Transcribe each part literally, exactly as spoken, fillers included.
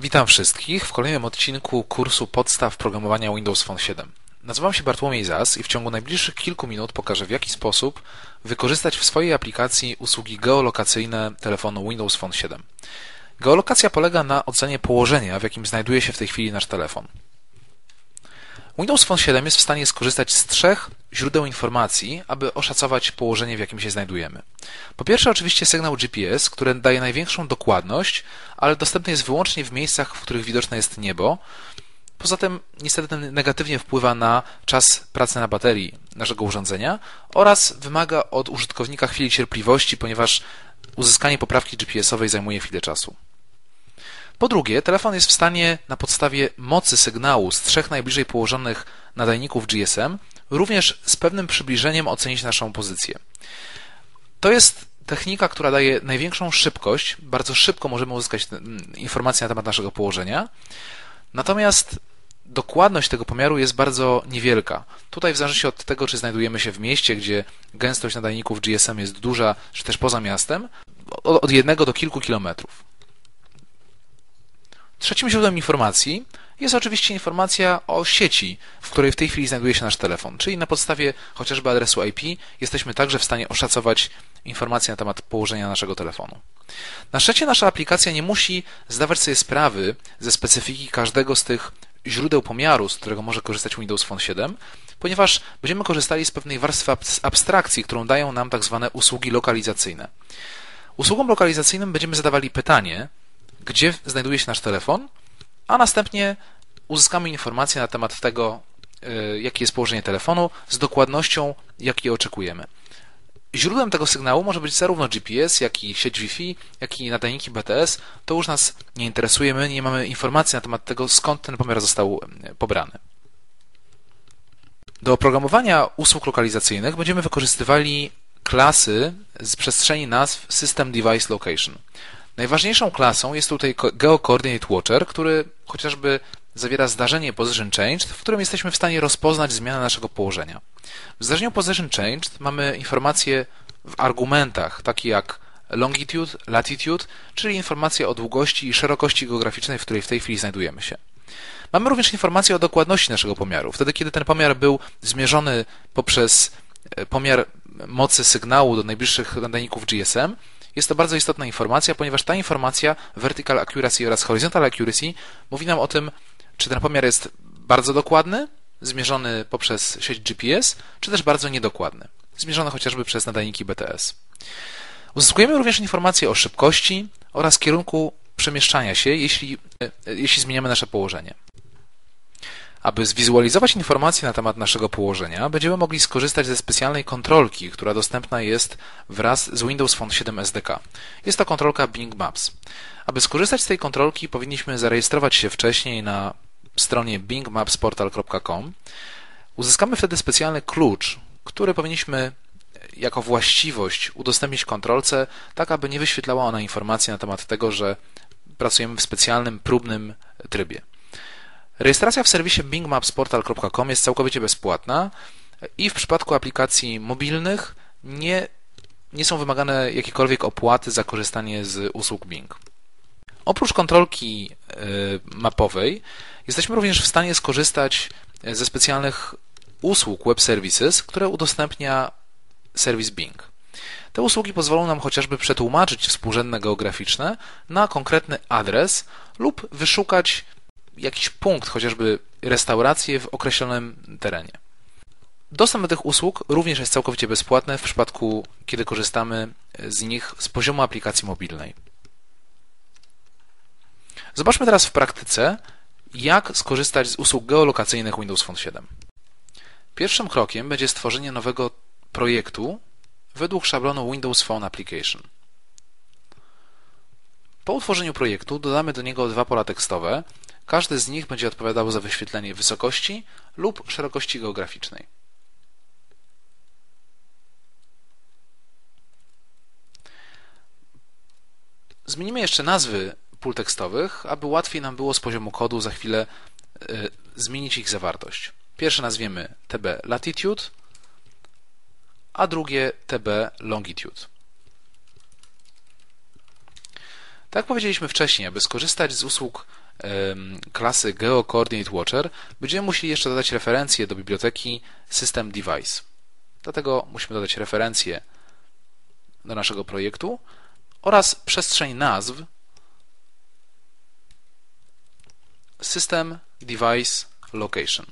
Witam wszystkich w kolejnym odcinku kursu podstaw programowania Windows Phone siedem. Nazywam się Bartłomiej Zas i w ciągu najbliższych kilku minut pokażę, w jaki sposób wykorzystać w swojej aplikacji usługi geolokacyjne telefonu Windows Phone siedem. Geolokacja polega na ocenie położenia, w jakim znajduje się w tej chwili nasz telefon. Windows Phone siedem jest w stanie skorzystać z trzech źródeł informacji, aby oszacować położenie, w jakim się znajdujemy. Po pierwsze, oczywiście sygnał G P S, który daje największą dokładność, ale dostępny jest wyłącznie w miejscach, w których widoczne jest niebo. Poza tym, niestety, negatywnie wpływa na czas pracy na baterii naszego urządzenia oraz wymaga od użytkownika chwili cierpliwości, ponieważ uzyskanie poprawki G P S-owej zajmuje chwilę czasu. Po drugie, telefon jest w stanie na podstawie mocy sygnału z trzech najbliżej położonych nadajników G S M również z pewnym przybliżeniem ocenić naszą pozycję. To jest technika, która daje największą szybkość. Bardzo szybko możemy uzyskać informacje na temat naszego położenia. Natomiast dokładność tego pomiaru jest bardzo niewielka. Tutaj w zależności od tego, czy znajdujemy się w mieście, gdzie gęstość nadajników G S M jest duża, czy też poza miastem, od jednego do kilku kilometrów. Trzecim źródłem informacji jest oczywiście informacja o sieci, w której w tej chwili znajduje się nasz telefon, czyli na podstawie chociażby adresu I P jesteśmy także w stanie oszacować informacje na temat położenia naszego telefonu. Na szczęście nasza aplikacja nie musi zdawać sobie sprawy ze specyfiki każdego z tych źródeł pomiaru, z którego może korzystać Windows Phone siedem, ponieważ będziemy korzystali z pewnej warstwy abstrakcji, którą dają nam tak zwane usługi lokalizacyjne. Usługom lokalizacyjnym będziemy zadawali pytanie, gdzie znajduje się nasz telefon, a następnie uzyskamy informacje na temat tego, jakie jest położenie telefonu z dokładnością, jakiej oczekujemy. Źródłem tego sygnału może być zarówno G P S, jak i sieć Wi-Fi, jak i nadajniki B T S. To już nas nie interesuje, my nie mamy informacji na temat tego, skąd ten pomiar został pobrany. Do oprogramowania usług lokalizacyjnych będziemy wykorzystywali klasy z przestrzeni nazw System Device Location. Najważniejszą klasą jest tutaj GeoCoordinate Watcher, który chociażby zawiera zdarzenie Position Changed, w którym jesteśmy w stanie rozpoznać zmianę naszego położenia. W zdarzeniu Position Changed mamy informacje w argumentach, takie jak Longitude, Latitude, czyli informacje o długości i szerokości geograficznej, w której w tej chwili znajdujemy się. Mamy również informacje o dokładności naszego pomiaru. Wtedy, kiedy ten pomiar był zmierzony poprzez pomiar mocy sygnału do najbliższych nadajników G S M, jest to bardzo istotna informacja, ponieważ ta informacja Vertical Accuracy oraz Horizontal Accuracy mówi nam o tym, czy ten pomiar jest bardzo dokładny, zmierzony poprzez sieć G P S, czy też bardzo niedokładny, zmierzony chociażby przez nadajniki B T S. Uzyskujemy również informacje o szybkości oraz kierunku przemieszczania się, jeśli, jeśli zmieniamy nasze położenie. Aby zwizualizować informacje na temat naszego położenia, będziemy mogli skorzystać ze specjalnej kontrolki, która dostępna jest wraz z Windows Phone siedem S D K. Jest to kontrolka Bing Maps. Aby skorzystać z tej kontrolki, powinniśmy zarejestrować się wcześniej na stronie bing maps portal kropka com. Uzyskamy wtedy specjalny klucz, który powinniśmy jako właściwość udostępnić kontrolce, tak aby nie wyświetlała ona informacji na temat tego, że pracujemy w specjalnym, próbnym trybie. Rejestracja w serwisie bing maps portal kropka com jest całkowicie bezpłatna i w przypadku aplikacji mobilnych nie, nie są wymagane jakiekolwiek opłaty za korzystanie z usług Bing. Oprócz kontrolki mapowej jesteśmy również w stanie skorzystać ze specjalnych usług web services, które udostępnia serwis Bing. Te usługi pozwolą nam chociażby przetłumaczyć współrzędne geograficzne na konkretny adres lub wyszukać jakiś punkt, chociażby restaurację w określonym terenie. Dostęp do tych usług również jest całkowicie bezpłatny w przypadku, kiedy korzystamy z nich z poziomu aplikacji mobilnej. Zobaczmy teraz w praktyce, jak skorzystać z usług geolokacyjnych Windows Phone siedem. Pierwszym krokiem będzie stworzenie nowego projektu według szablonu Windows Phone Application. Po utworzeniu projektu dodamy do niego dwa pola tekstowe. Każdy z nich będzie odpowiadał za wyświetlenie wysokości lub szerokości geograficznej. Zmienimy jeszcze nazwy pól tekstowych, aby łatwiej nam było z poziomu kodu za chwilę y, zmienić ich zawartość. Pierwsze nazwiemy T B Latitude, a drugie T B Longitude. Tak jak powiedzieliśmy wcześniej, aby skorzystać z usług klasy GeoCoordinateWatcher będziemy musieli jeszcze dodać referencję do biblioteki SystemDevice. Dlatego musimy dodać referencję do naszego projektu oraz przestrzeń nazw SystemDeviceLocation.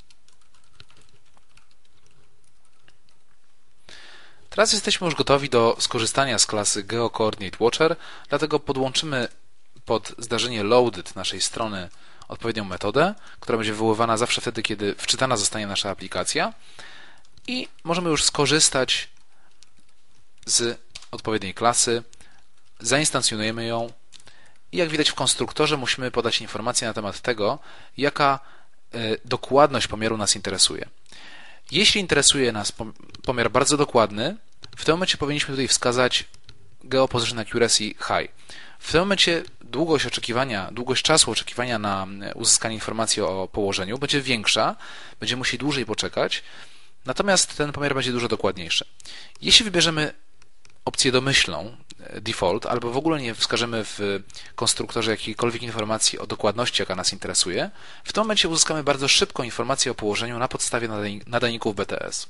Teraz jesteśmy już gotowi do skorzystania z klasy GeoCoordinateWatcher, dlatego podłączymy pod zdarzenie loaded naszej strony odpowiednią metodę, która będzie wywoływana zawsze wtedy, kiedy wczytana zostanie nasza aplikacja i możemy już skorzystać z odpowiedniej klasy, zainstancjonujemy ją i jak widać w konstruktorze musimy podać informację na temat tego, jaka dokładność pomiaru nas interesuje. Jeśli interesuje nas pomiar bardzo dokładny, w tym momencie powinniśmy tutaj wskazać GeoPosition Accuracy High. W tym momencie długość oczekiwania, długość czasu oczekiwania na uzyskanie informacji o położeniu będzie większa, będziemy musieli dłużej poczekać, natomiast ten pomiar będzie dużo dokładniejszy. Jeśli wybierzemy opcję domyślną, default, albo w ogóle nie wskażemy w konstruktorze jakiejkolwiek informacji o dokładności, jaka nas interesuje, w tym momencie uzyskamy bardzo szybką informację o położeniu na podstawie nadajników B T S.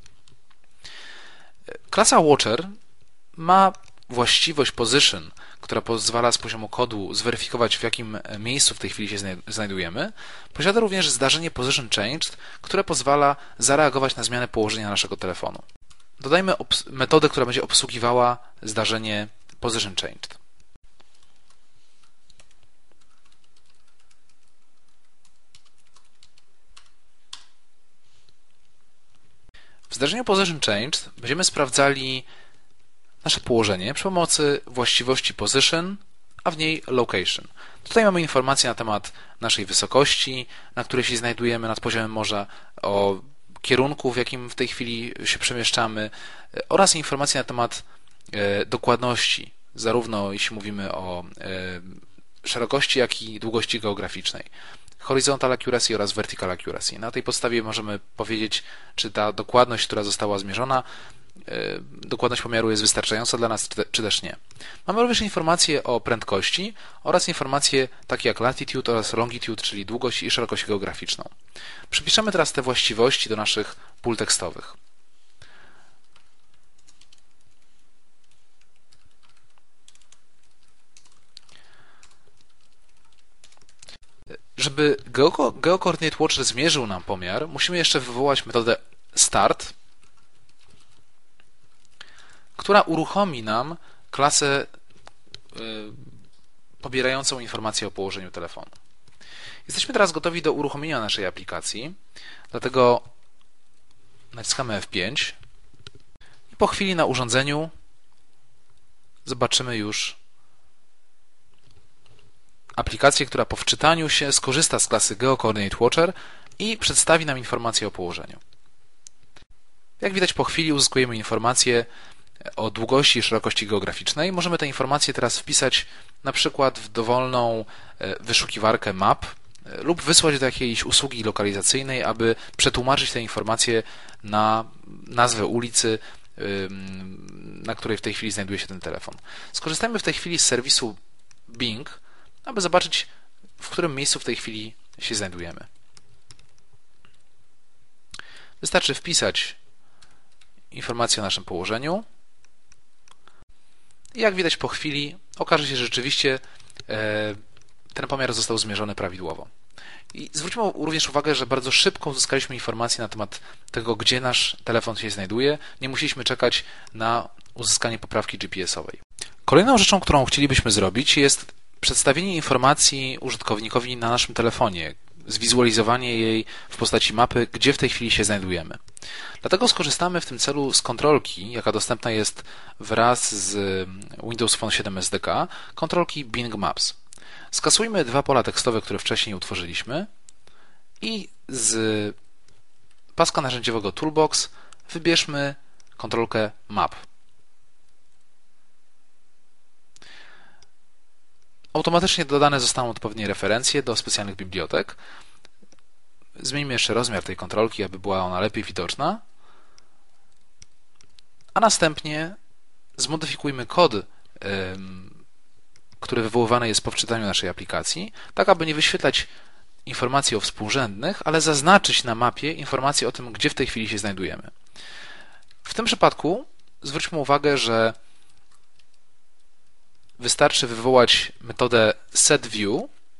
Klasa Watcher ma właściwość position, która pozwala z poziomu kodu zweryfikować, w jakim miejscu w tej chwili się znajdujemy. Posiada również zdarzenie position changed, które pozwala zareagować na zmianę położenia naszego telefonu. Dodajmy metodę, która będzie obsługiwała zdarzenie position changed. W zdarzeniu position changed będziemy sprawdzali nasze położenie przy pomocy właściwości position, a w niej location. Tutaj mamy informacje na temat naszej wysokości, na której się znajdujemy nad poziomem morza, o kierunku, w jakim w tej chwili się przemieszczamy oraz informacje na temat dokładności, zarówno jeśli mówimy o szerokości, jak i długości geograficznej. Horizontal accuracy oraz vertical accuracy. Na tej podstawie możemy powiedzieć, czy ta dokładność, która została zmierzona, dokładność pomiaru jest wystarczająca dla nas, czy też nie. Mamy również informacje o prędkości oraz informacje takie jak latitude oraz longitude, czyli długość i szerokość geograficzną. Przypiszemy teraz te właściwości do naszych pól tekstowych. Żeby GeoCoordinateWatcher zmierzył nam pomiar, musimy jeszcze wywołać metodę start, która uruchomi nam klasę pobierającą informacje o położeniu telefonu. Jesteśmy teraz gotowi do uruchomienia naszej aplikacji, dlatego naciskamy F pięć i po chwili na urządzeniu zobaczymy już aplikację, która po wczytaniu się skorzysta z klasy GeoCoordinateWatcher i przedstawi nam informację o położeniu. Jak widać, po chwili uzyskujemy informację o długości i szerokości geograficznej. Możemy te informacje teraz wpisać na przykład w dowolną wyszukiwarkę map lub wysłać do jakiejś usługi lokalizacyjnej, aby przetłumaczyć te informacje na nazwę ulicy, na której w tej chwili znajduje się ten telefon. Skorzystajmy w tej chwili z serwisu Bing, aby zobaczyć, w którym miejscu w tej chwili się znajdujemy. Wystarczy wpisać informację o naszym położeniu i jak widać po chwili okaże się, że rzeczywiście ten pomiar został zmierzony prawidłowo. I zwróćmy również uwagę, że bardzo szybko uzyskaliśmy informację na temat tego, gdzie nasz telefon się znajduje. Nie musieliśmy czekać na uzyskanie poprawki G P S-owej. Kolejną rzeczą, którą chcielibyśmy zrobić, jest przedstawienie informacji użytkownikowi na naszym telefonie, zwizualizowanie jej w postaci mapy, gdzie w tej chwili się znajdujemy. Dlatego skorzystamy w tym celu z kontrolki, jaka dostępna jest wraz z Windows Phone siedem S D K, kontrolki Bing Maps. Skasujmy dwa pola tekstowe, które wcześniej utworzyliśmy i z paska narzędziowego Toolbox wybierzmy kontrolkę Map. Automatycznie dodane zostaną odpowiednie referencje do specjalnych bibliotek. Zmieńmy jeszcze rozmiar tej kontrolki, aby była ona lepiej widoczna. A następnie zmodyfikujmy kod który wywoływany jest po wczytaniu naszej aplikacji, tak aby nie wyświetlać informacji o współrzędnych, ale zaznaczyć na mapie informacje o tym, gdzie w tej chwili się znajdujemy. W tym przypadku zwróćmy uwagę, że wystarczy wywołać metodę setView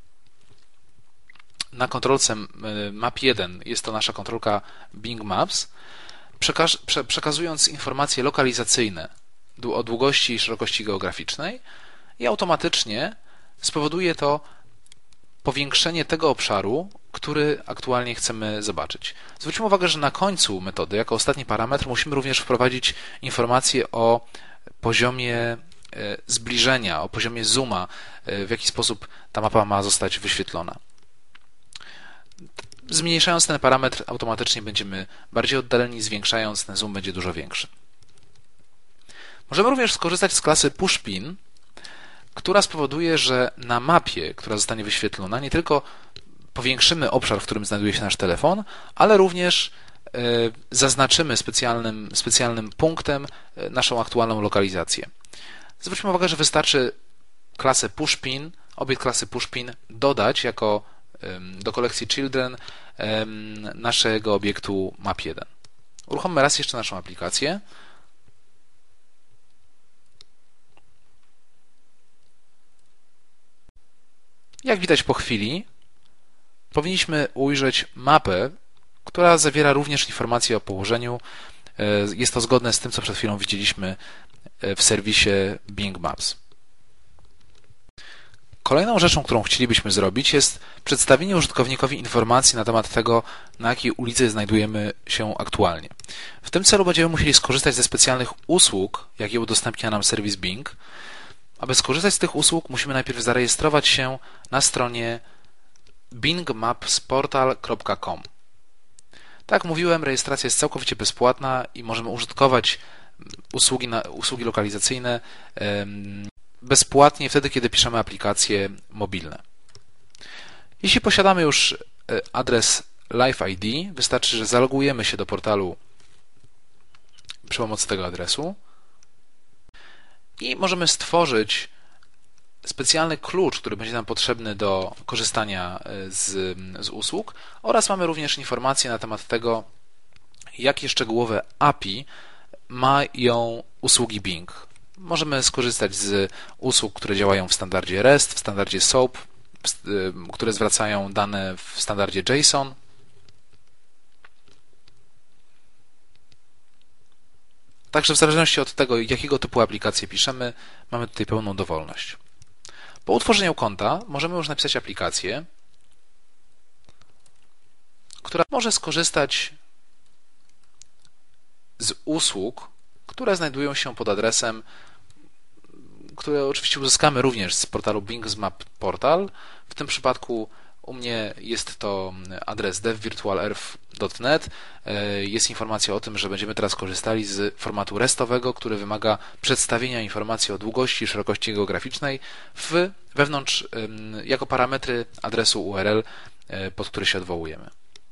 na kontrolce map jeden, jest to nasza kontrolka Bing Maps, przekazując informacje lokalizacyjne o długości i szerokości geograficznej i automatycznie spowoduje to powiększenie tego obszaru, który aktualnie chcemy zobaczyć. Zwróćmy uwagę, że na końcu metody, jako ostatni parametr, musimy również wprowadzić informacje o poziomie zbliżenia, o poziomie zooma, w jaki sposób ta mapa ma zostać wyświetlona. Zmniejszając ten parametr, automatycznie będziemy bardziej oddaleni, zwiększając, ten zoom będzie dużo większy. Możemy również skorzystać z klasy pushPin, która spowoduje, że na mapie, która zostanie wyświetlona, nie tylko powiększymy obszar, w którym znajduje się nasz telefon, ale również zaznaczymy specjalnym, specjalnym punktem naszą aktualną lokalizację. Zwróćmy uwagę, że wystarczy klasę pushPin, obiekt klasy pushPin dodać jako do kolekcji children naszego obiektu map jeden. Uruchommy raz jeszcze naszą aplikację. Jak widać po chwili, powinniśmy ujrzeć mapę, która zawiera również informacje o położeniu. Jest to zgodne z tym, co przed chwilą widzieliśmy w serwisie Bing Maps. Kolejną rzeczą, którą chcielibyśmy zrobić, jest przedstawienie użytkownikowi informacji na temat tego, na jakiej ulicy znajdujemy się aktualnie. W tym celu będziemy musieli skorzystać ze specjalnych usług, jakie udostępnia nam serwis Bing. Aby skorzystać z tych usług, musimy najpierw zarejestrować się na stronie bing maps portal kropka com. Tak jak mówiłem, rejestracja jest całkowicie bezpłatna i możemy użytkować usługi, na, usługi lokalizacyjne bezpłatnie wtedy, kiedy piszemy aplikacje mobilne. Jeśli posiadamy już adres Live I D, wystarczy, że zalogujemy się do portalu przy pomocy tego adresu i możemy stworzyć specjalny klucz, który będzie nam potrzebny do korzystania z, z usług, oraz mamy również informacje na temat tego, jakie szczegółowe A P I mają usługi Bing. Możemy skorzystać z usług, które działają w standardzie REST, w standardzie SOAP, które zwracają dane w standardzie JSON. Także w zależności od tego, jakiego typu aplikację piszemy, mamy tutaj pełną dowolność. Po utworzeniu konta możemy już napisać aplikację, która może skorzystać z usług, które znajdują się pod adresem, które oczywiście uzyskamy również z portalu Bing Map Portal. W tym przypadku u mnie jest to adres dev virtual earth kropka net. Jest informacja o tym, że będziemy teraz korzystali z formatu restowego, który wymaga przedstawienia informacji o długości i szerokości geograficznej w, wewnątrz jako parametry adresu U R L, pod który się odwołujemy.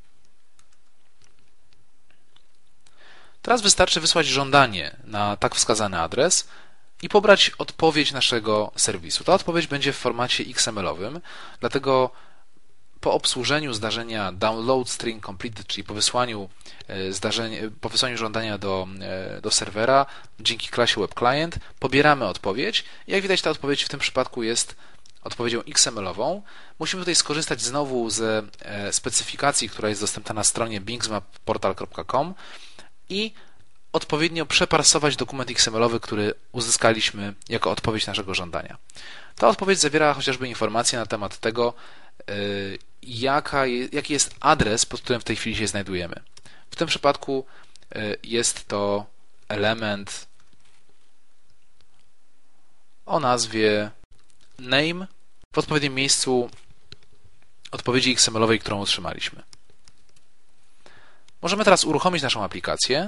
Teraz wystarczy wysłać żądanie na tak wskazany adres i pobrać odpowiedź naszego serwisu. Ta odpowiedź będzie w formacie X M L-owym, dlatego po obsłużeniu zdarzenia download string completed, czyli po wysłaniu, zdarzenia, po wysłaniu żądania do, do serwera dzięki klasie web client pobieramy odpowiedź. Jak widać, ta odpowiedź w tym przypadku jest odpowiedzią X M L-ową. Musimy tutaj skorzystać znowu ze specyfikacji, która jest dostępna na stronie bing map portal kropka com i odpowiednio przeparsować dokument X M L-owy, który uzyskaliśmy jako odpowiedź naszego żądania. Ta odpowiedź zawiera chociażby informacje na temat tego, jaka, jaki jest adres, pod którym w tej chwili się znajdujemy. W tym przypadku jest to element o nazwie name w odpowiednim miejscu odpowiedzi X M L-owej, którą otrzymaliśmy. Możemy teraz uruchomić naszą aplikację.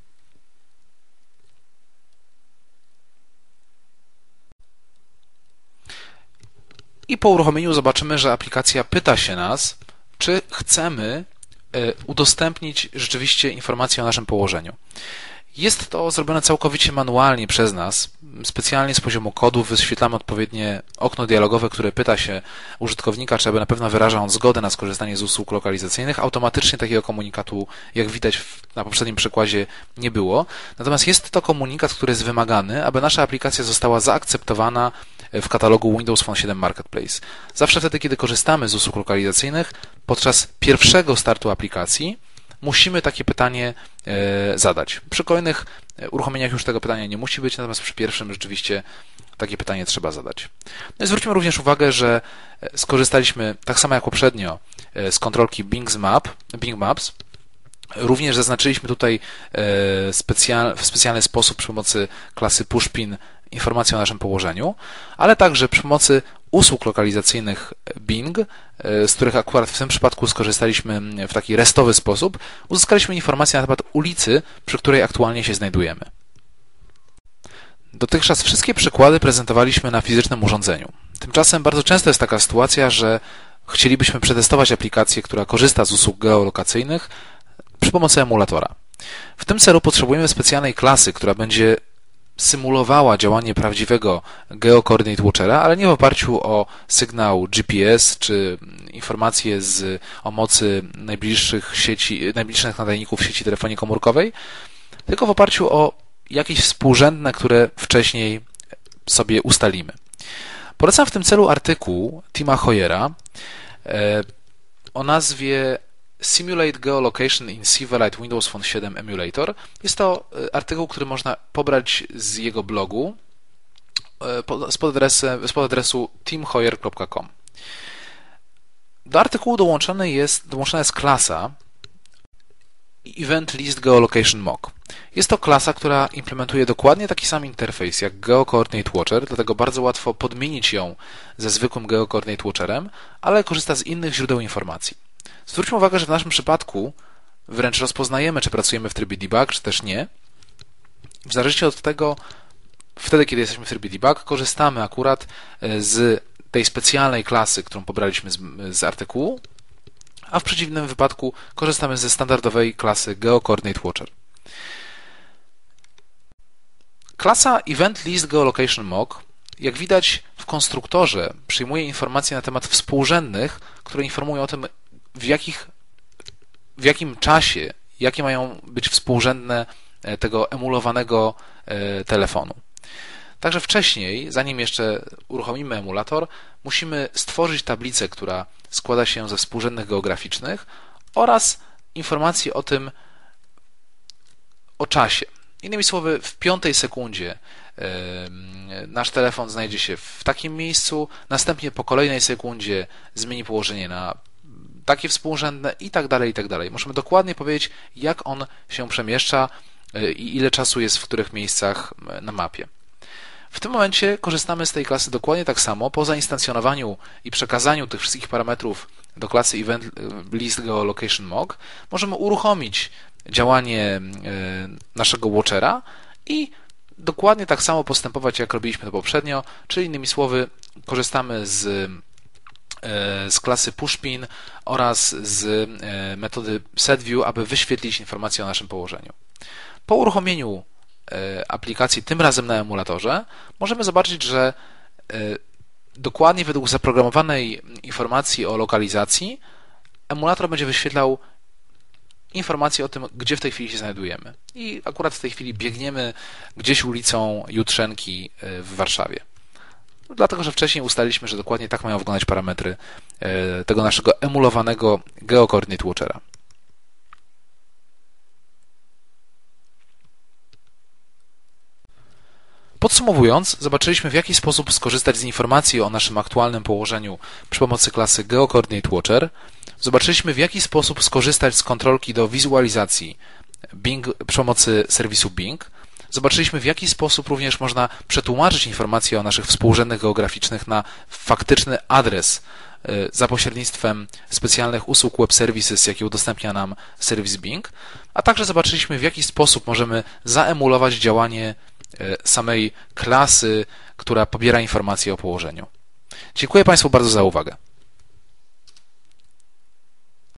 I po uruchomieniu zobaczymy, że aplikacja pyta się nas, czy chcemy udostępnić rzeczywiście informacje o naszym położeniu. Jest to zrobione całkowicie manualnie przez nas. Specjalnie z poziomu kodu wyświetlamy odpowiednie okno dialogowe, które pyta się użytkownika, czy aby na pewno wyraża on zgodę na skorzystanie z usług lokalizacyjnych. Automatycznie takiego komunikatu, jak widać na poprzednim przykładzie, nie było. Natomiast jest to komunikat, który jest wymagany, aby nasza aplikacja została zaakceptowana w katalogu Windows Phone siedem Marketplace. Zawsze wtedy, kiedy korzystamy z usług lokalizacyjnych, podczas pierwszego startu aplikacji musimy takie pytanie zadać. Przy kolejnych uruchomieniach już tego pytania nie musi być, natomiast przy pierwszym rzeczywiście takie pytanie trzeba zadać. No i zwróćmy również uwagę, że skorzystaliśmy tak samo jak poprzednio z kontrolki Bing Map, Bing Maps. Również zaznaczyliśmy tutaj specjal, w specjalny sposób przy pomocy klasy pushpin informację o naszym położeniu, ale także przy pomocy usług lokalizacyjnych Bing, z których akurat w tym przypadku skorzystaliśmy w taki restowy sposób, uzyskaliśmy informację na temat ulicy, przy której aktualnie się znajdujemy. Dotychczas wszystkie przykłady prezentowaliśmy na fizycznym urządzeniu. Tymczasem bardzo często jest taka sytuacja, że chcielibyśmy przetestować aplikację, która korzysta z usług geolokacyjnych przy pomocy emulatora. W tym celu potrzebujemy specjalnej klasy, która będzie symulowała działanie prawdziwego GeoCoordinate Watchera, ale nie w oparciu o sygnał G P S czy informacje z, o mocy najbliższych, sieci, najbliższych nadajników sieci telefonii komórkowej, tylko w oparciu o jakieś współrzędne, które wcześniej sobie ustalimy. Polecam w tym celu artykuł Tima Hoyera o nazwie Simulate Geolocation in Silverlight Windows Phone siedem Emulator. Jest to artykuł, który można pobrać z jego blogu spod adresu, spod adresu tim hoyer kropka com. Do artykułu dołączony jest, dołączona jest klasa Event List Geolocation Mock. Jest to klasa, która implementuje dokładnie taki sam interfejs jak GeoCoordinate Watcher, dlatego bardzo łatwo podmienić ją ze zwykłym GeoCoordinate Watcherem, ale korzysta z innych źródeł informacji. Zwróćmy uwagę, że w naszym przypadku wręcz rozpoznajemy, czy pracujemy w trybie debug, czy też nie. W zależności od tego, wtedy, kiedy jesteśmy w trybie debug, korzystamy akurat z tej specjalnej klasy, którą pobraliśmy z, z artykułu, a w przeciwnym wypadku korzystamy ze standardowej klasy GeoCoordinate Watcher. Klasa Event List Geolocation Mock, jak widać w konstruktorze, przyjmuje informacje na temat współrzędnych, które informują o tym, w, jakich, w jakim czasie, jakie mają być współrzędne tego emulowanego telefonu. Także wcześniej, zanim jeszcze uruchomimy emulator, musimy stworzyć tablicę, która składa się ze współrzędnych geograficznych oraz informacji o tym, o czasie. Innymi słowy, w piątej sekundzie nasz telefon znajdzie się w takim miejscu, następnie po kolejnej sekundzie zmieni położenie na takie współrzędne i tak dalej, i tak dalej. Możemy dokładnie powiedzieć, jak on się przemieszcza i ile czasu jest w których miejscach na mapie. W tym momencie korzystamy z tej klasy dokładnie tak samo. Po zainstancjonowaniu i przekazaniu tych wszystkich parametrów do klasy Event List Geolocation Mock możemy uruchomić działanie naszego Watchera i dokładnie tak samo postępować, jak robiliśmy to poprzednio, czyli innymi słowy korzystamy z, z klasy pushpin oraz z metody setView, aby wyświetlić informacje o naszym położeniu. Po uruchomieniu aplikacji, tym razem na emulatorze, możemy zobaczyć, że dokładnie według zaprogramowanej informacji o lokalizacji emulator będzie wyświetlał informacje o tym, gdzie w tej chwili się znajdujemy. I akurat w tej chwili biegniemy gdzieś ulicą Jutrzenki w Warszawie. Dlatego, że wcześniej ustaliliśmy, że dokładnie tak mają wyglądać parametry tego naszego emulowanego GeoCoordinate Watchera. Podsumowując, zobaczyliśmy, w jaki sposób skorzystać z informacji o naszym aktualnym położeniu przy pomocy klasy GeoCoordinate Watcher. Zobaczyliśmy, w jaki sposób skorzystać z kontrolki do wizualizacji Bing przy pomocy serwisu Bing. Zobaczyliśmy, w jaki sposób również można przetłumaczyć informacje o naszych współrzędnych geograficznych na faktyczny adres za pośrednictwem specjalnych usług web services, jakie udostępnia nam serwis Bing, a także zobaczyliśmy, w jaki sposób możemy zaemulować działanie samej klasy, która pobiera informacje o położeniu. Dziękuję Państwu bardzo za uwagę.